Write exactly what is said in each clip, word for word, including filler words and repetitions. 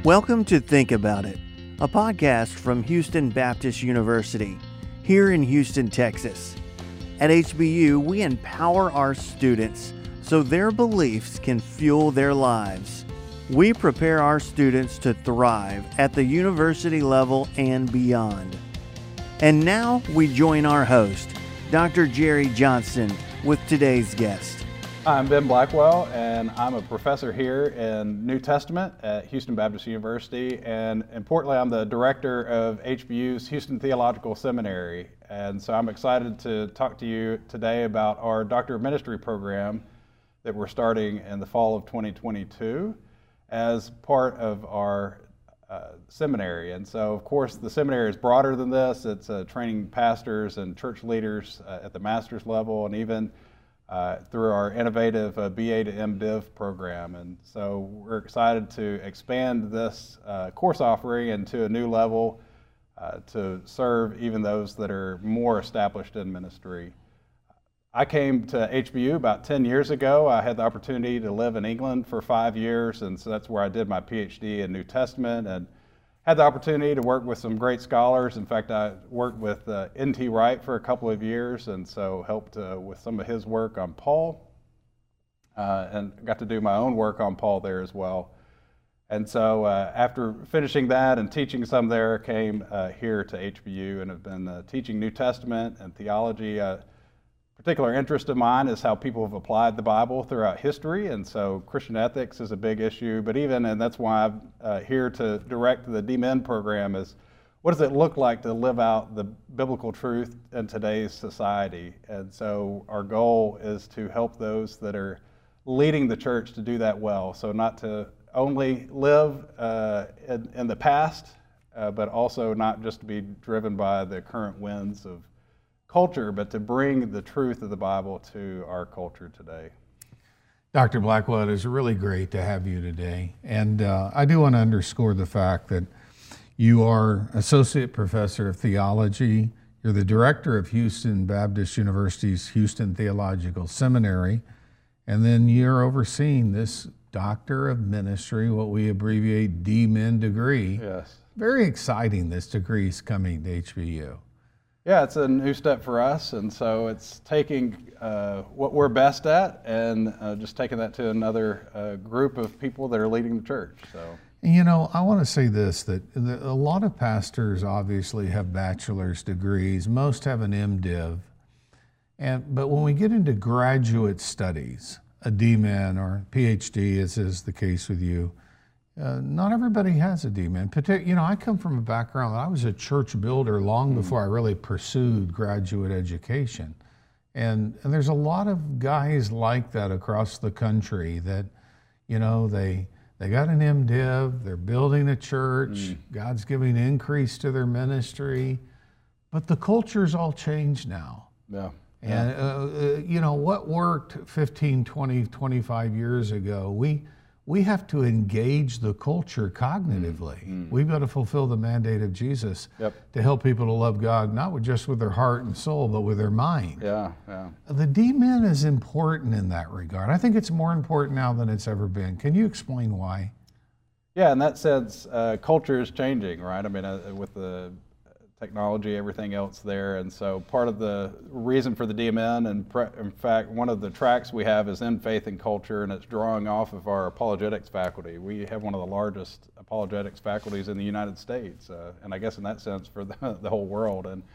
Welcome to Think About It, a podcast from Houston Baptist University, here in Houston, Texas. At H B U, we empower our students so their beliefs can fuel their lives. We prepare our students to thrive at the university level and beyond. And now we join our host, Doctor Jerry Johnson, with today's guest. I'm Ben Blackwell, and I'm a professor here in New Testament at Houston Baptist University, and importantly, I'm the director of H B U's Houston Theological Seminary. And so I'm excited to talk to you today about our Doctor of Ministry program that we're starting in the fall of twenty twenty-two as part of our uh, seminary. And so, of course, the seminary is broader than this. It's uh, training pastors and church leaders uh, at the master's level, and even Uh, through our innovative uh, B A to M Div program. And so we're excited to expand this uh, course offering into a new level uh, to serve even those that are more established in ministry. I came to H B U about ten years ago. I had the opportunity to live in England for five years, and so that's where I did my PhD in New Testament, and had the opportunity to work with some great scholars. In fact, I worked with uh, N T Wright for a couple of years, and so helped uh, with some of his work on Paul, uh, and got to do my own work on Paul there as well. And so uh, after finishing that and teaching some there, came uh, here to H B U and have been uh, teaching New Testament and theology. Uh, particular interest of mine is how people have applied the Bible throughout history, and so Christian ethics is a big issue. But even, and that's why I'm uh, here to direct the D Min program, is what does it look like to live out the biblical truth in today's society? And so our goal is to help those that are leading the church to do that well. So not to only live uh, in, in the past, uh, but also not just to be driven by the current winds of culture, but to bring the truth of the Bible to our culture today. Doctor Blackwell, it is really great to have you today. And uh, I do want to underscore the fact that you are Associate Professor of Theology. You're the Director of Houston Baptist University's Houston Theological Seminary. And then you're overseeing this Doctor of Ministry, what we abbreviate D Min degree. Yes. Very exciting, this degree is coming to H B U. Yeah, it's a new step for us, and so it's taking uh, what we're best at and uh, just taking that to another uh, group of people that are leading the church. So, you know, I want to say this, that a lot of pastors obviously have bachelor's degrees. Most have an M Div. And, but when we get into graduate studies, a D Min or PhD, as is the case with you, Uh, not everybody has a D Min. Partic- you know, I come from a background, I was a church builder long mm. before I really pursued graduate education. And, and there's a lot of guys like that across the country that, you know, they they got an M Div, they're building a church, mm. God's giving increase to their ministry, but the culture's all changed now. Yeah. And, yeah. Uh, you know, what worked fifteen, twenty, twenty-five years ago, we We have to engage the culture cognitively. Mm-hmm. We've got to fulfill the mandate of Jesus yep. to help people to love God, not with just with their heart and soul, but with their mind. Yeah, yeah. The D Min is important in that regard. I think it's more important now than it's ever been. Can you explain why? Yeah, in that sense, uh, culture is changing, right? I mean, uh, with the technology, everything else there. And so part of the reason for the D Min, and pre- in fact, one of the tracks we have is in faith and culture, and it's drawing off of our apologetics faculty. We have one of the largest apologetics faculties in the United States, uh, and I guess in that sense for the, the whole world. And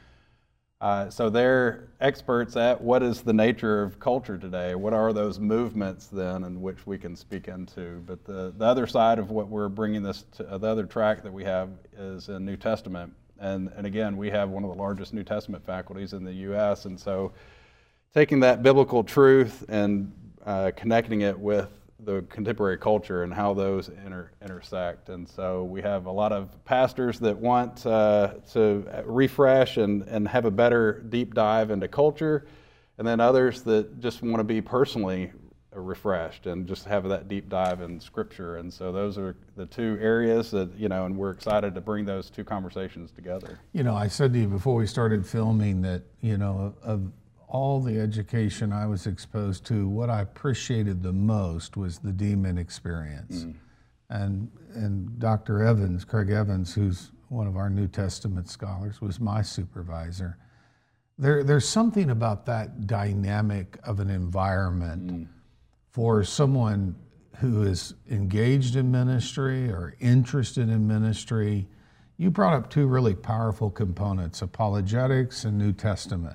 uh, so they're experts at what is the nature of culture today. What are those movements then in which we can speak into? But the, the other side of what we're bringing this to, uh, the other track that we have is in New Testament. And, and again, we have one of the largest New Testament faculties in the U S, and so taking that biblical truth and uh, connecting it with the contemporary culture and how those inter- intersect. And so we have a lot of pastors that want uh, to refresh and, and have a better deep dive into culture, and then others that just want to be personally refreshed and just have that deep dive in Scripture. And so those are the two areas that, you know, and we're excited to bring those two conversations together. You know, I said to you before we started filming that, you know, of, of all the education I was exposed to, what I appreciated the most was the D Min experience. Mm. And, and Doctor Evans, Craig Evans, who's one of our New Testament scholars, was my supervisor. There, there's something about that dynamic of an environment mm. for someone who is engaged in ministry or interested in ministry. You brought up two really powerful components, apologetics and New Testament.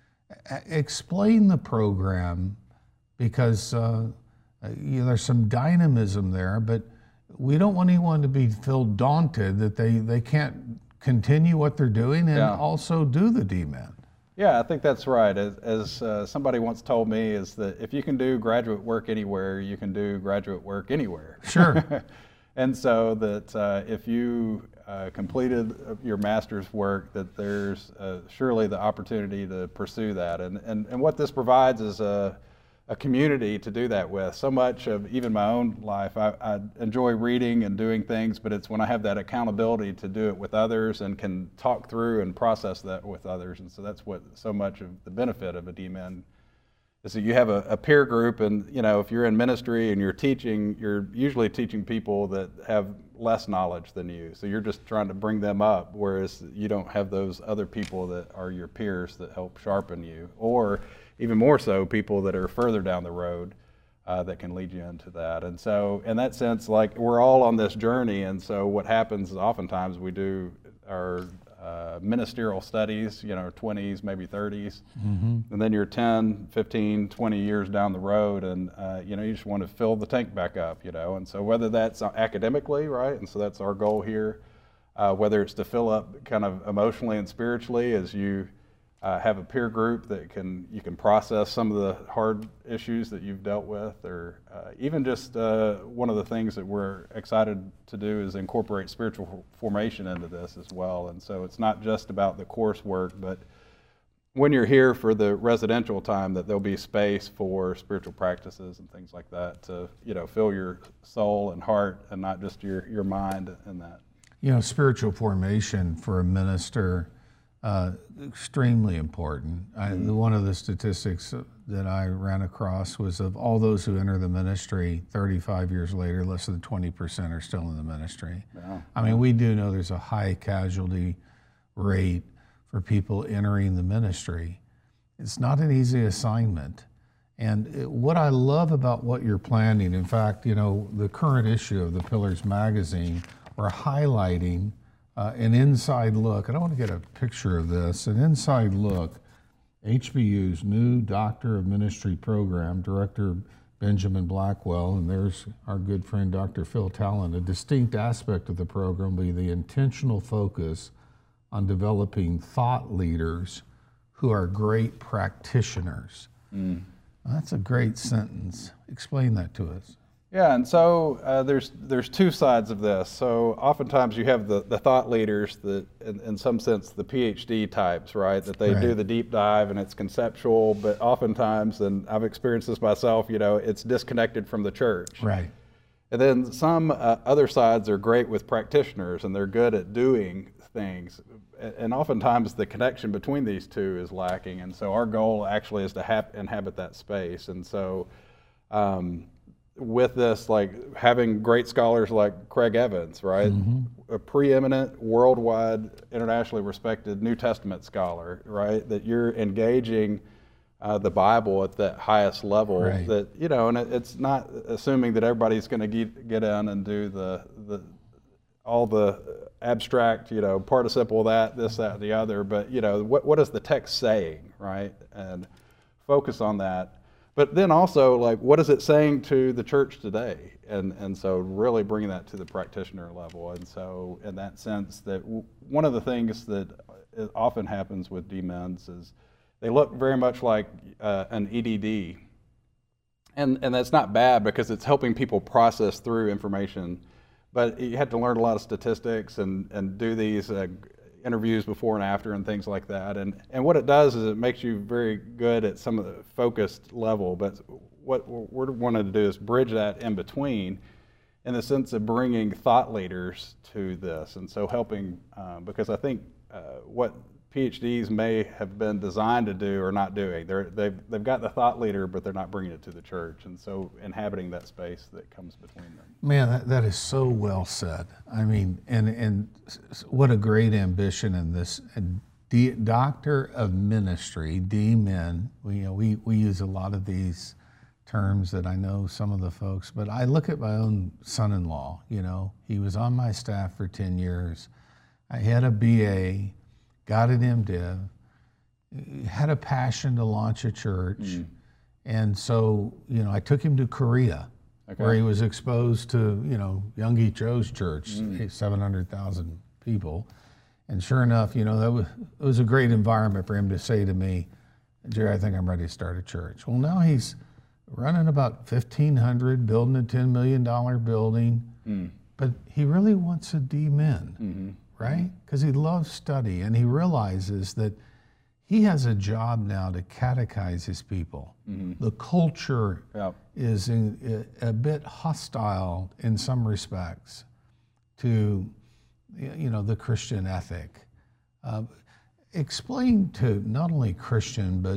A- explain the program, because uh, you know, there's some dynamism there, but we don't want anyone to be feel daunted that they, they can't continue what they're doing and yeah. also do the D Min. Yeah, I think that's right. As, as uh, somebody once told me, is that if you can do graduate work anywhere, you can do graduate work anywhere. Sure. And so that uh, if you uh, completed your master's work, that there's uh, surely the opportunity to pursue that. And, and, and what this provides is a, a community to do that with. So much of even my own life, I, I enjoy reading and doing things, but it's when I have that accountability to do it with others and can talk through and process that with others. And so that's what so much of the benefit of a D Min is, that you have a, a peer group. And you know, if you're in ministry and you're teaching, you're usually teaching people that have less knowledge than you. So you're just trying to bring them up, whereas you don't have those other people that are your peers that help sharpen you, or even more so, people that are further down the road uh, that can lead you into that. And so in that sense, like, we're all on this journey. And so what happens is oftentimes we do our uh, ministerial studies, you know, twenties, maybe thirties, mm-hmm. and then you're ten, fifteen, twenty years down the road, and uh, you know, you just want to fill the tank back up, you know. And so whether that's academically, right, and so that's our goal here, uh, whether it's to fill up kind of emotionally and spiritually as you Uh, have a peer group that can you can process some of the hard issues that you've dealt with, or uh, even just uh, one of the things that we're excited to do is incorporate spiritual formation into this as well. And so it's not just about the coursework, but when you're here for the residential time, that there'll be space for spiritual practices and things like that to, you know, fill your soul and heart and not just your, your mind in that. You know, spiritual formation for a minister, Uh, extremely important. I, one of the statistics that I ran across was of all those who enter the ministry thirty-five years later, less than twenty percent are still in the ministry. Yeah. I mean, we do know there's a high casualty rate for people entering the ministry. It's not an easy assignment. And it, what I love about what you're planning, in fact, you know, the current issue of the Pillars magazine, we're highlighting Uh, an inside look. I don't want to get a picture of this. An inside look, H B U's new Doctor of Ministry program, Director Benjamin Blackwell, and there's our good friend Doctor Phil Talon. A distinct aspect of the program will be the intentional focus on developing thought leaders who are great practitioners. Mm. That's a great sentence. Explain that to us. Yeah, and so uh, there's there's two sides of this. So oftentimes you have the, the thought leaders that, in, in some sense, the PhD types, right? That they right. do the deep dive and it's conceptual, but oftentimes, and I've experienced this myself, you know, it's disconnected from the church. Right. And then some uh, other sides are great with practitioners and they're good at doing things. And oftentimes the connection between these two is lacking. And so our goal actually is to ha- inhabit that space. And so, um, with this, like having great scholars like Craig Evans, right? Mm-hmm. A preeminent, worldwide, internationally respected New Testament scholar, right? That you're engaging uh, the Bible at that highest level. Right. That, you know, and it, it's not assuming that everybody's going to get, get in and do the the all the abstract, you know, participle that, this, that, the other. But you know, what what is the text saying, right? And focus on that. But then also, like, what is it saying to the church today? And and so really bringing that to the practitioner level. And so in that sense, that w- one of the things that often happens with D Mins is they look very much like uh, an E D D. And and that's not bad because it's helping people process through information. But you have to learn a lot of statistics and, and do these uh, interviews before and after and things like that. And and what it does is it makes you very good at some of the focused level, but what we're wanting to do is bridge that in between in the sense of bringing thought leaders to this. And so helping, uh, because I think uh, what PhDs may have been designed to do are not doing. They're, they've, they've got the thought leader, but they're not bringing it to the church. And so inhabiting that space that comes between them. Man, that, that is so well said. I mean, and, and what a great ambition in this. D, doctor of ministry, D-Min, we, you know, we, we use a lot of these terms that I know some of the folks, but I look at my own son-in-law, you know, he was on my staff for ten years. I had a B A, got an MDiv, had a passion to launch a church. Mm. And so, you know, I took him to Korea, okay. where he was exposed to, you know, Youngie Cho's church, mm. seven hundred thousand people. And sure enough, you know, that was, it was a great environment for him to say to me, Jerry, I think I'm ready to start a church. Well, now he's running about fifteen hundred, building a ten million dollar building, mm. but he really wants a D-Min. Mm-hmm. Right? Because he loves study, and he realizes that he has a job now to catechize his people. Mm-hmm. The culture yep. is in, a bit hostile in some respects to, you know, the Christian ethic. Uh, explain to not only Christian, but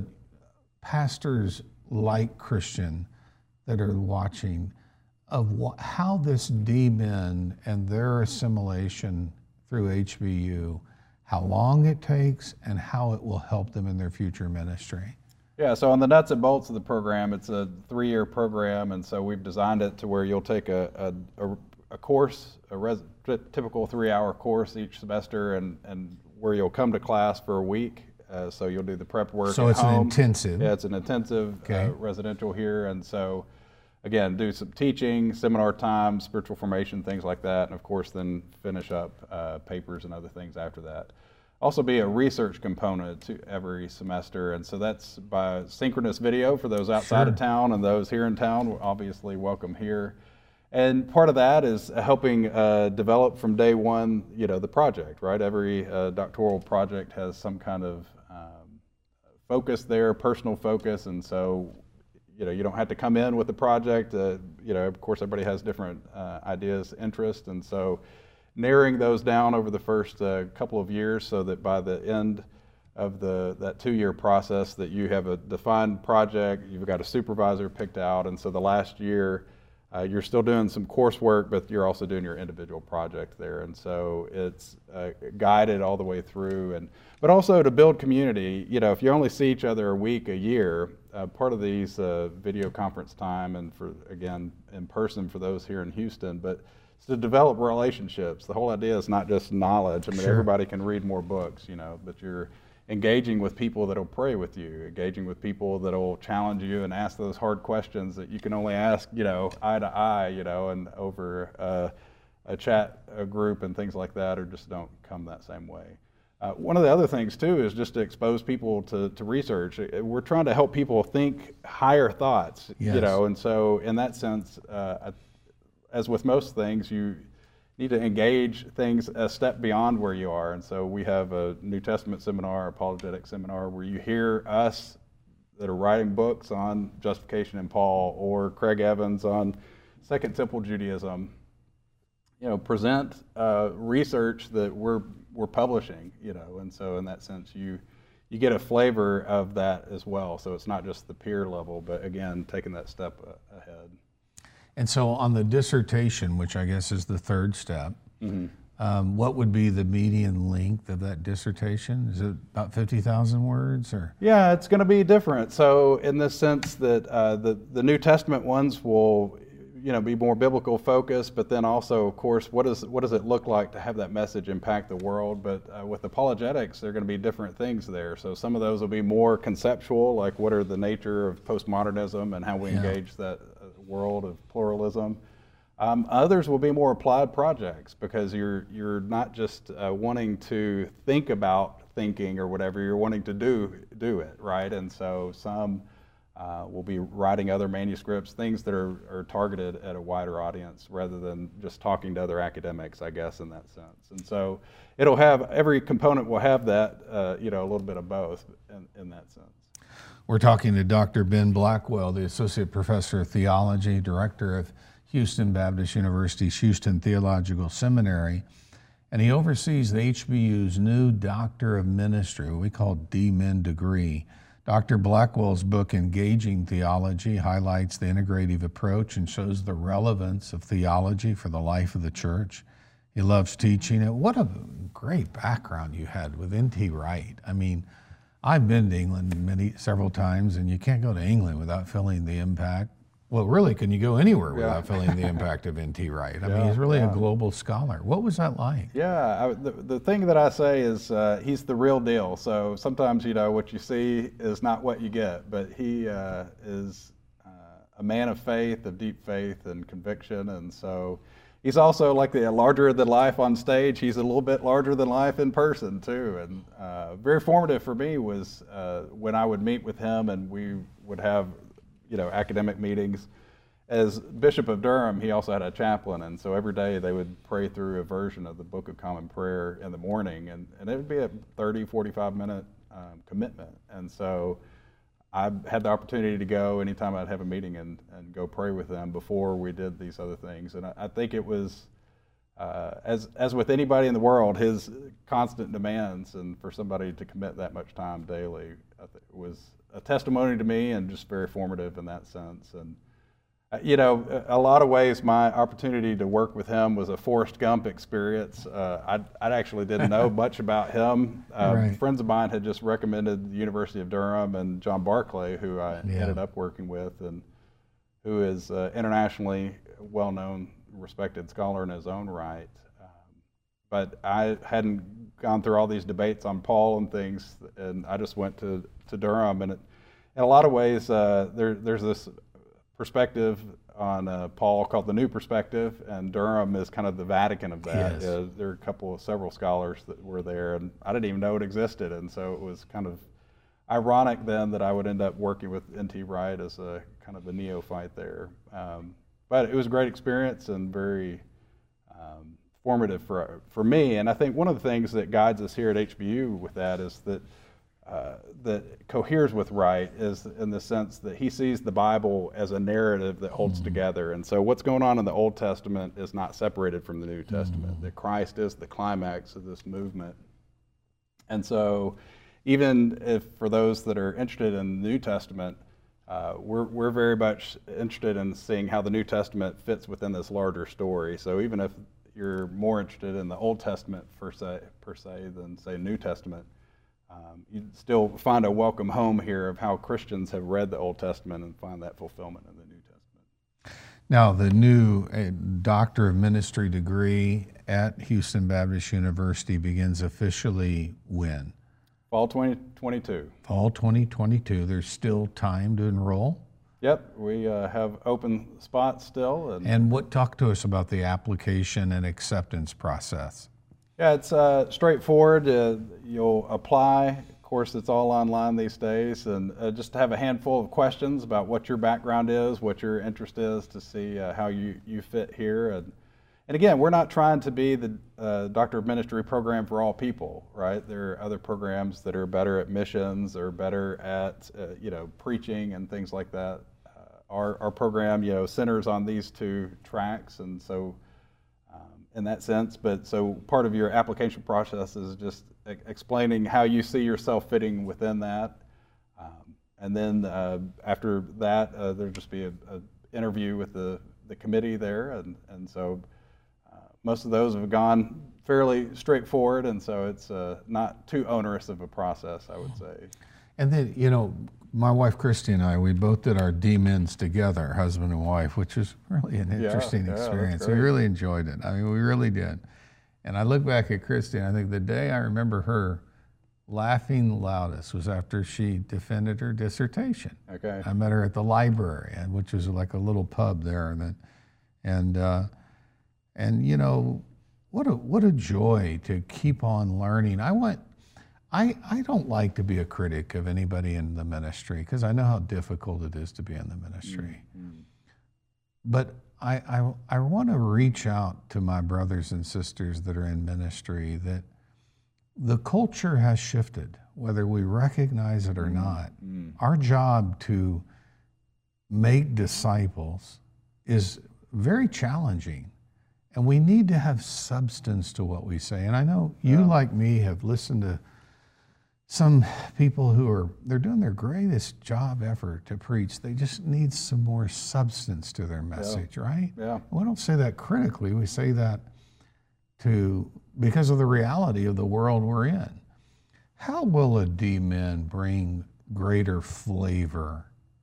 pastors like Christian that are watching of what, how this D-Min and their assimilation through H B U, how long it takes, and how it will help them in their future ministry. Yeah, so on the nuts and bolts of the program, it's a three-year program, and so we've designed it to where you'll take a, a, a course, a res, typical three-hour course each semester, and, and where you'll come to class for a week. Uh, so you'll do the prep work So at it's home. an intensive. Yeah, it's an intensive okay. uh, residential here, and so again, do some teaching, seminar time, spiritual formation, things like that, and of course then finish up uh, papers and other things after that. Also be a research component to every semester, and so that's by synchronous video for those outside sure. of town, and those here in town, obviously welcome here. And part of that is helping uh, develop from day one, you know, the project, right? Every uh, doctoral project has some kind of um, focus there, personal focus, and so you know, you don't have to come in with the project. Uh, you know, of course, everybody has different uh, ideas, interests, and so narrowing those down over the first uh, couple of years so that by the end of the that two-year process that you have a defined project, you've got a supervisor picked out, and so the last year uh, you're still doing some coursework, but you're also doing your individual project there, and so it's uh, guided all the way through. And but also to build community. You know, if you only see each other a week, a year, uh, part of these uh, video conference time, and for again in person for those here in Houston, but it's to develop relationships. The whole idea is not just knowledge. I mean, sure. everybody can read more books, you know, but you're engaging with people that'll pray with you, engaging with people that'll challenge you and ask those hard questions that you can only ask, you know, eye to eye, you know, and over uh, a chat a group and things like that, or just don't come that same way. Uh, one of the other things too is just to expose people to, to research. We're trying to help people think higher thoughts, yes. you know, and so in that sense, uh, as with most things, you need to engage things a step beyond where you are. And so we have a New Testament seminar, apologetic seminar, where you hear us that are writing books on justification in Paul, or Craig Evans on Second Temple Judaism, you know, present uh, research that we're we're publishing, you know, and so in that sense, you you get a flavor of that as well. So it's not just the peer level, but again, taking that step uh, ahead. And so on the dissertation, which I guess is the third step, mm-hmm. um, what would be the median length of that dissertation? Is it about fifty thousand words, or? Yeah, it's going to be different. So in the sense that uh, the, the New Testament ones will, you know, be more biblical focused, but then also, of course, what does what does it look like to have that message impact the world? But uh, with apologetics, there are going to be different things there. So some of those will be more conceptual, like what are the nature of postmodernism and how we yeah. engage that world of pluralism. Um, others will be more applied projects, because you're you're not just uh, wanting to think about thinking or whatever, you're wanting to do do it, right? And so some uh, will be writing other manuscripts, things that are, are targeted at a wider audience rather than just talking to other academics, I guess, in that sense. And so it'll have, every component will have that, uh, you know, a little bit of both in, in that sense. We're talking to Doctor Ben Blackwell, the Associate Professor of Theology, Director of Houston Baptist University's Houston Theological Seminary. and he oversees the H B U's new Doctor of Ministry, what we call D Min degree. Doctor Blackwell's book, Engaging Theology, highlights the integrative approach and shows the relevance of theology for the life of the church. He loves teaching it. What a great background you had with N T Wright. I mean, I've been to England many, several times, and you can't go to England without feeling the impact. Well, really, can you go anywhere without yeah. feeling the impact of N T Wright? I yeah, mean, he's really yeah. a global scholar. What was that like? Yeah, I, the, the thing that I say is uh, he's the real deal. So sometimes, you know, what you see is not what you get, but he uh, is uh, a man of faith, of deep faith and conviction, and so he's also like the larger than life on stage. He's a little bit larger than life in person too, and uh, very formative for me was uh, when I would meet with him and we would have, you know, academic meetings. As Bishop of Durham, he also had a chaplain, and so every day they would pray through a version of the Book of Common Prayer in the morning, and, and it would be a thirty, forty-five minute um, commitment. And so I had the opportunity to go anytime I'd have a meeting and, and go pray with them before we did these other things. And I, I think it was, uh, as, as with anybody in the world, his constant demands, and for somebody to commit that much time daily I think was a testimony to me and just very formative in that sense. And uh, you know, a, a lot of ways my opportunity to work with him was a Forrest Gump experience. Uh, I, I actually didn't know much about him. Uh, right. Friends of mine had just recommended the University of Durham and John Barclay, who I yeah. ended up working with, and who is uh, internationally well-known, respected scholar in his own right. Um, but I hadn't gone through all these debates on Paul and things, and I just went to, to Durham. And it, in a lot of ways, uh, there, there's this perspective on uh, Paul called the New Perspective, and Durham is kind of the Vatican of that. Yes. Uh, there are a couple of several scholars that were there, and I didn't even know it existed, and so it was kind of ironic then that I would end up working with N T Wright as a kind of a neophyte there. Um, but it was a great experience and very um, formative for for me. And I think one of the things that guides us here at H B U with that is that uh, that coheres with Wright is in the sense that he sees the Bible as a narrative that holds mm-hmm. together. And so what's going on in the Old Testament is not separated from the New Testament. Mm-hmm. That Christ is the climax of this movement. And so even if for those that are interested in the New Testament, uh, we're, we're very much interested in seeing how the New Testament fits within this larger story. So even if you're more interested in the Old Testament per se, per se than, say, New Testament, um, you still find a welcome home here of how Christians have read the Old Testament and find that fulfillment in the New Testament. Now, the new uh, Doctor of Ministry degree at Houston Baptist University begins officially when? Fall twenty twenty-two. Fall twenty twenty-two. There's still time to enroll? Yep, we uh, have open spots still. And, and what, talk to us about the application and acceptance process. Yeah, it's uh, straightforward. Uh, you'll apply. Of course, it's all online these days, and uh, just have a handful of questions about what your background is, what your interest is, to see uh, how you, you fit here. And, and again, we're not trying to be the uh, Doctor of Ministry program for all people, right? There are other programs that are better at missions or better at, uh, you know, preaching and things like that. Uh, our, our program, you know, centers on these two tracks, and so in that sense, but so part of your application process is just e- explaining how you see yourself fitting within that. Um, and then uh, after that, uh, there'll just be a, a interview with the, the committee there. And, and so uh, most of those have gone fairly straightforward, and so it's uh, not too onerous of a process, I would say. And then, you know, my wife Christy and I, we both did our D-Mins together, husband and wife, which was really an interesting yeah, yeah, experience. We really enjoyed it. I mean, we really did. And I look back at Christy, and I think the day I remember her laughing loudest was after she defended her dissertation. Okay. I met her at the library, and which was like a little pub there, and and uh, and you know, what a what a joy to keep on learning. I want. I, I don't like to be a critic of anybody in the ministry because I know how difficult it is to be in the ministry. Mm-hmm. But I, I, I want to reach out to my brothers and sisters that are in ministry that the culture has shifted, whether we recognize it or mm-hmm. not. Mm-hmm. Our job to make disciples is very challenging. And we need to have substance to what we say. And I know you, Yeah. like me, have listened to some people who are, they're doing their greatest job effort to preach. They just need some more substance to their message, right? Yeah. We don't say that critically. We say that to, because of the reality of the world we're in. How will a D-Min bring greater flavor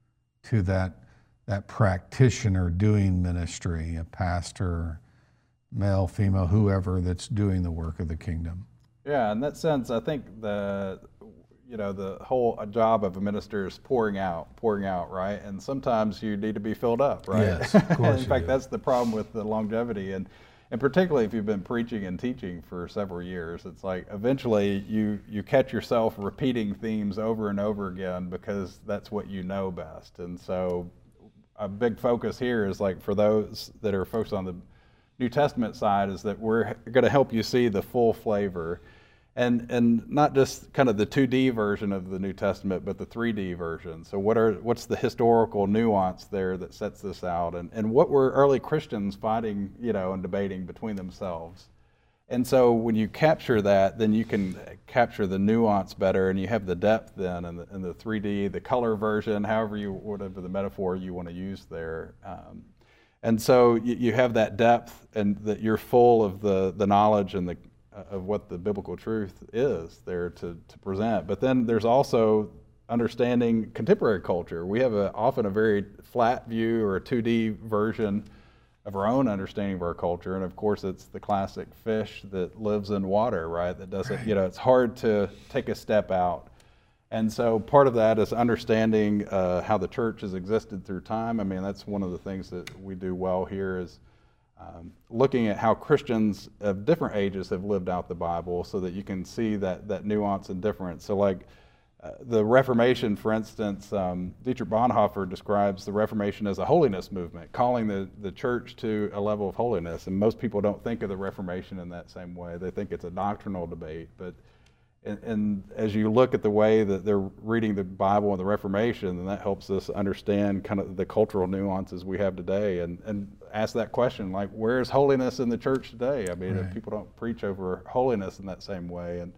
to that, that practitioner doing ministry, a pastor, male, female, whoever that's doing the work of the kingdom? Yeah, in that sense, I think the, you know, the whole job of a minister is pouring out, pouring out, right? And sometimes you need to be filled up, right? Yes, of course. In fact, that's the problem with the longevity, and and particularly if you've been preaching and teaching for several years, it's like eventually you you catch yourself repeating themes over and over again because that's what you know best. And so, a big focus here is like for those that are focused on the New Testament side is that we're going to help you see the full flavor, and and not just kind of the two D version of the New Testament, but the three D version. So what are what's the historical nuance there that sets this out, and and what were early Christians fighting, you know, and debating between themselves. And so when you capture that, then you can capture the nuance better, and you have the depth then, and the, and the three D, the color version, however you whatever the metaphor you want to use there. Um, And so you, you have that depth, and that you're full of the, the knowledge and the of what the biblical truth is there to, to present. But then there's also understanding contemporary culture. We have a, often a very flat view or a two D version of our own understanding of our culture. And of course, it's the classic fish that lives in water, right? That doesn't, right. you know, it's hard to take a step out. And so part of that is understanding uh, how the church has existed through time. I mean, that's one of the things that we do well here is um, looking at how Christians of different ages have lived out the Bible so that you can see that, that nuance and difference. So like uh, the Reformation, for instance, um, Dietrich Bonhoeffer describes the Reformation as a holiness movement, calling the, the church to a level of holiness. And most people don't think of the Reformation in that same way. They think it's a doctrinal debate, but And, and as you look at the way that they're reading the Bible and the Reformation, then that helps us understand kind of the cultural nuances we have today, and, and ask that question, like, where is holiness in the church today? I mean, right. if people don't preach over holiness in that same way. And,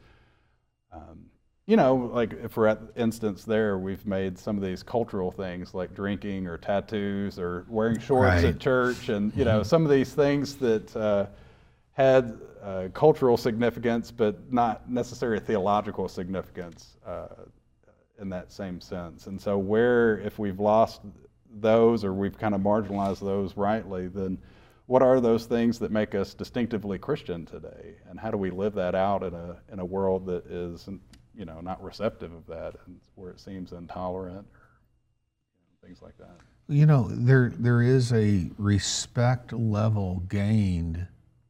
um, you know, like for instance there, we've made some of these cultural things like drinking or tattoos or wearing shorts right. at church, and, you know, some of these things that uh, had Uh, cultural significance, but not necessarily theological significance uh, in that same sense. And so where, if we've lost those or we've kind of marginalized those rightly, then what are those things that make us distinctively Christian today? And how do we live that out in a in a world that is, you know, not receptive of that, and where it seems intolerant or you know, things like that? You know, there there is a respect level gained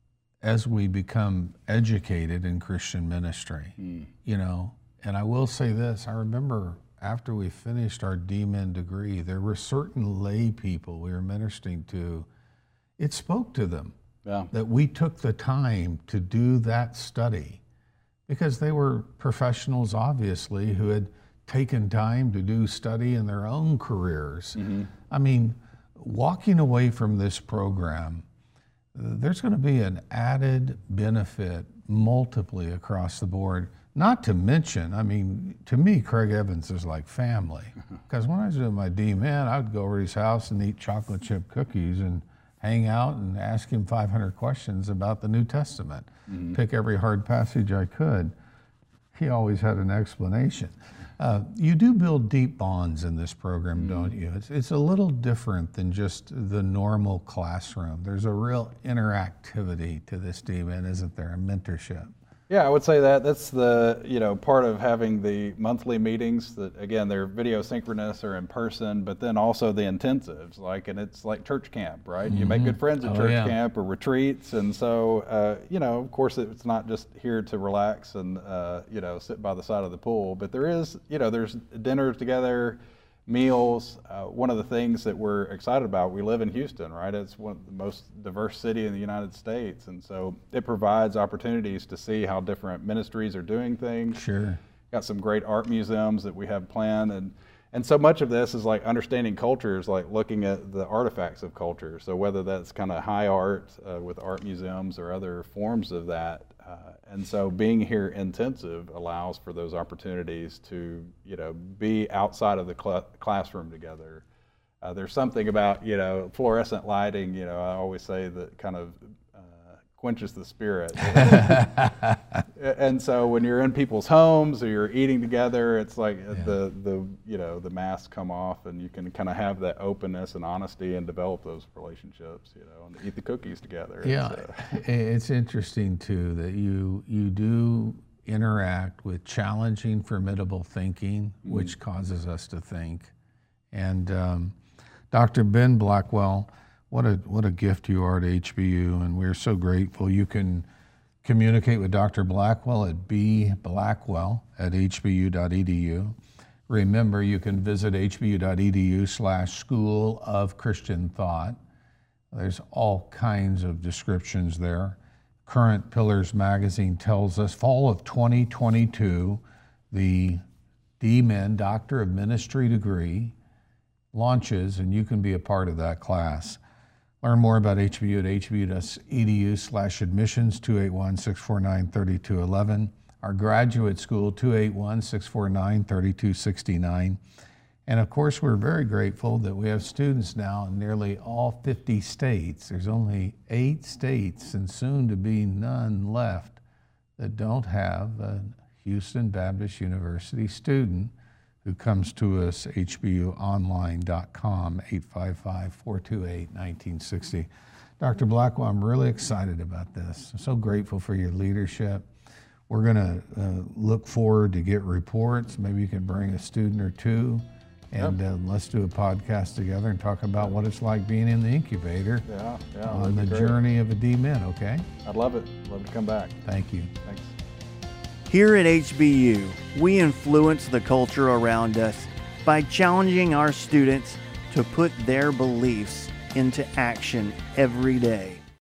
as we become educated in Christian ministry, mm. you know, and I will say this, I remember after we finished our D-Min degree, there were certain lay people we were ministering to, it spoke to them yeah. that we took the time to do that study, because they were professionals, obviously, who had taken time to do study in their own careers. Mm-hmm. I mean, walking away from this program, there's going to be an added benefit multiply across the board. Not to mention, I mean, to me, Craig Evans is like family. Because when I was doing my D-Min, I would go over to his house and eat chocolate chip cookies and hang out and ask him five hundred questions about the New Testament. Mm-hmm. Pick every hard passage I could. He always had an explanation. Uh, you do build deep bonds in this program, mm-hmm. don't you? It's, it's a little different than just the normal classroom. There's a real interactivity to this D-Min, isn't there? A mentorship. Yeah, I would say that that's the, you know, part of having the monthly meetings that, again, they're video synchronous or in person, but then also the intensives, like, and it's like church camp, right? Mm-hmm. You make good friends at oh, church yeah. camp or retreats. And so, uh, you know, of course, it's not just here to relax and, uh, you know, sit by the side of the pool, but there is, you know, there's dinners together, meals. Uh, one of the things that we're excited about, we live in Houston, right? It's one of the most diverse city in the United States. And so it provides opportunities to see how different ministries are doing things. Sure. Got some great art museums that we have planned. And, and so much of this is like understanding cultures, like looking at the artifacts of culture. So whether that's kind of high art uh, with art museums or other forms of that. Uh, and so being here intensive allows for those opportunities to, you know, be outside of the cl- classroom together. Uh, there's something about, you know, fluorescent lighting, you know, I always say that kind of uh, quenches the spirit. And so when you're in people's homes or you're eating together, it's like yeah. the, the, you know, the masks come off and you can kind of have that openness and honesty and develop those relationships, you know, and eat the cookies together. Yeah, it's, uh, it's interesting too that you, you do interact with challenging, formidable thinking, mm-hmm. which causes us to think. And um, Doctor Ben Blackwell, what a what a gift you are to H B U, and we're so grateful. You can communicate with Doctor Blackwell at b blackwell at h b u dot e d u. Remember, you can visit h b u dot e d u slash School of Christian Thought. There's all kinds of descriptions there. Current Pillars magazine tells us fall of twenty twenty-two, the D Min, Doctor of Ministry degree, launches, and you can be a part of that class. Learn more about H B U at h b u dot e d u slash admissions, two eight one, six four nine, three two one one. Our graduate school, two eight one, six four nine, three two six nine. And of course, we're very grateful that we have students now in nearly all fifty states. There's only eight states and soon to be none left that don't have a Houston Baptist University student who comes to us, h b u online dot com, eight five five, four two eight, one nine six zero. Doctor Blackwell, I'm really excited about this. I'm so grateful for your leadership. We're going to uh, look forward to get reports. Maybe you can bring a student or two, and yep. uh, let's do a podcast together and talk about what it's like being in the incubator yeah, yeah, on the journey of a D Min, okay? I'd love it. Love to come back. Thank you. Thanks. Here at H B U, we influence the culture around us by challenging our students to put their beliefs into action every day.